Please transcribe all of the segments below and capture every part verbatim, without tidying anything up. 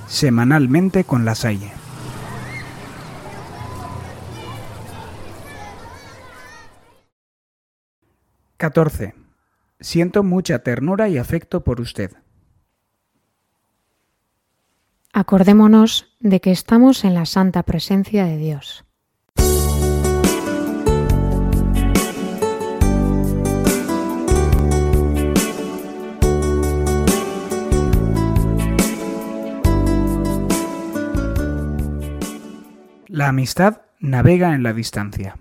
semanalmente con La Salle. catorce. Siento mucha ternura y afecto por usted. Acordémonos de que estamos en la santa presencia de Dios. La amistad navega en la distancia.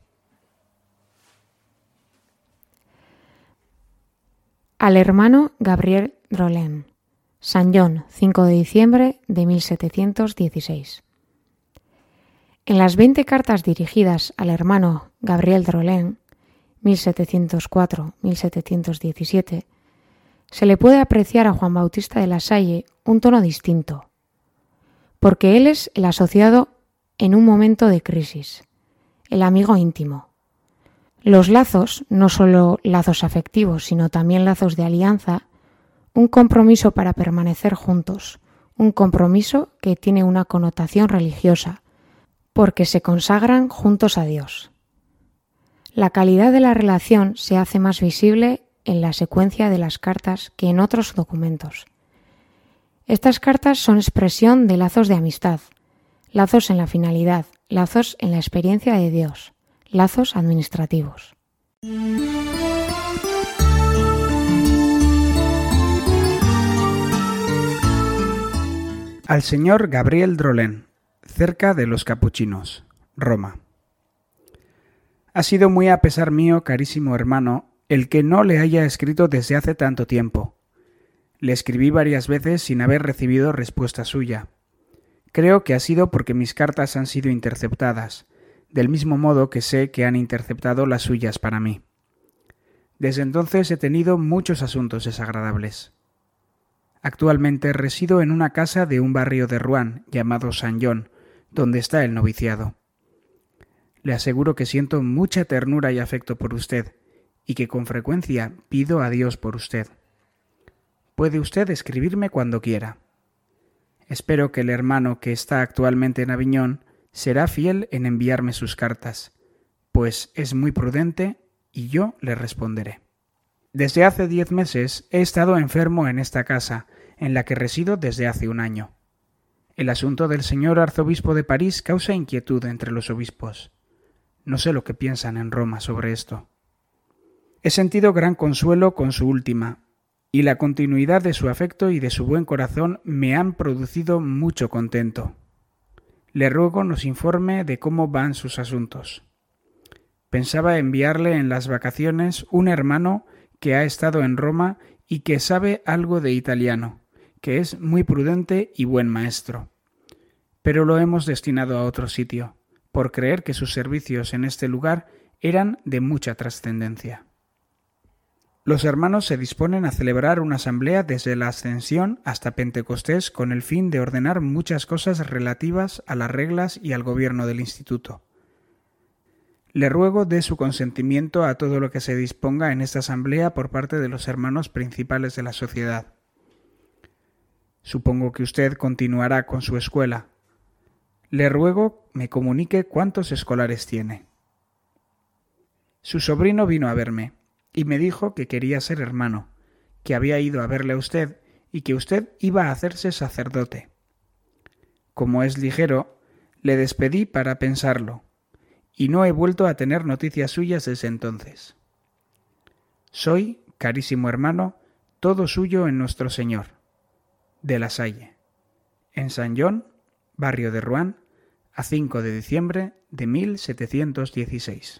Al hermano Gabriel Drolin, San John, cinco de diciembre de mil setecientos dieciséis. En las veinte cartas dirigidas al hermano Gabriel Drolin, mil setecientos cuatro a mil setecientos diecisiete, se le puede apreciar a Juan Bautista de La Salle un tono distinto, porque él es el asociado en un momento de crisis, el amigo íntimo. Los lazos, no solo lazos afectivos, sino también lazos de alianza, un compromiso para permanecer juntos, un compromiso que tiene una connotación religiosa, porque se consagran juntos a Dios. La calidad de la relación se hace más visible en la secuencia de las cartas que en otros documentos. Estas cartas son expresión de lazos de amistad, lazos en la finalidad, lazos en la experiencia de Dios, lazos administrativos. Al señor Gabriel Drolin, cerca de los Capuchinos, Roma. Ha sido muy a pesar mío, carísimo hermano, el que no le haya escrito desde hace tanto tiempo. Le escribí varias veces sin haber recibido respuesta suya. Creo que ha sido porque mis cartas han sido interceptadas, del mismo modo que sé que han interceptado las suyas para mí. Desde entonces he tenido muchos asuntos desagradables. Actualmente resido en una casa de un barrio de Rouen llamado San John, donde está el noviciado. Le aseguro que siento mucha ternura y afecto por usted, y que con frecuencia pido a Dios por usted. Puede usted escribirme cuando quiera. Espero que el hermano que está actualmente en Aviñón será fiel en enviarme sus cartas, pues es muy prudente y yo le responderé. Desde hace diez meses he estado enfermo en esta casa, en la que resido desde hace un año. El asunto del señor arzobispo de París causa inquietud entre los obispos. No sé lo que piensan en Roma sobre esto. He sentido gran consuelo con su última, y la continuidad de su afecto y de su buen corazón me han producido mucho contento. Le ruego nos informe de cómo van sus asuntos. Pensaba enviarle en las vacaciones un hermano que ha estado en Roma y que sabe algo de italiano, que es muy prudente y buen maestro. Pero lo hemos destinado a otro sitio, por creer que sus servicios en este lugar eran de mucha trascendencia. Los hermanos se disponen a celebrar una asamblea desde la Ascensión hasta Pentecostés con el fin de ordenar muchas cosas relativas a las reglas y al gobierno del instituto. Le ruego dé su consentimiento a todo lo que se disponga en esta asamblea por parte de los hermanos principales de la sociedad. Supongo que usted continuará con su escuela. Le ruego me comunique cuántos escolares tiene. Su sobrino vino a verme y me dijo que quería ser hermano, que había ido a verle a usted y que usted iba a hacerse sacerdote. Como es ligero, le despedí para pensarlo, y no he vuelto a tener noticias suyas desde entonces. Soy, carísimo hermano, todo suyo en nuestro Señor. De La Salle, en San John, barrio de Rouen, a cinco de diciembre de mil setecientos dieciséis.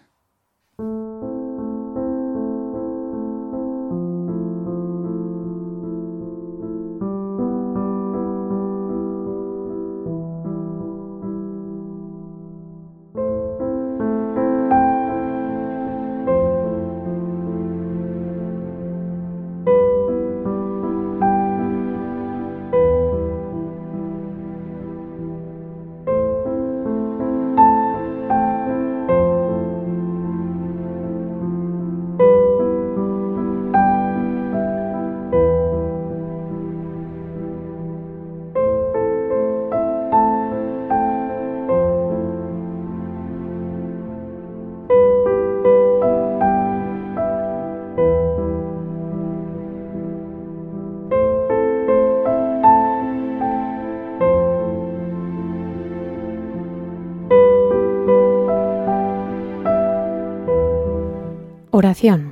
Oración.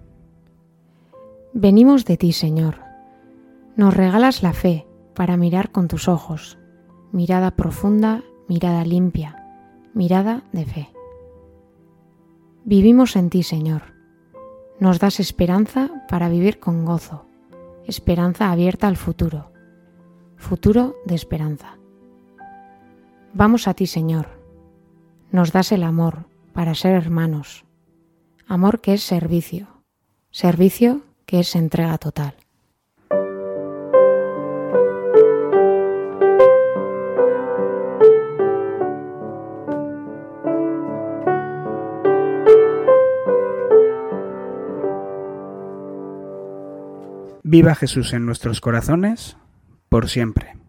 Venimos de ti, Señor. Nos regalas la fe para mirar con tus ojos, mirada profunda, mirada limpia, mirada de fe. Vivimos en ti, Señor. Nos das esperanza para vivir con gozo, esperanza abierta al futuro, futuro de esperanza. Vamos a ti, Señor. Nos das el amor para ser hermanos, amor que es servicio, servicio que es entrega total. Viva Jesús en nuestros corazones, por siempre.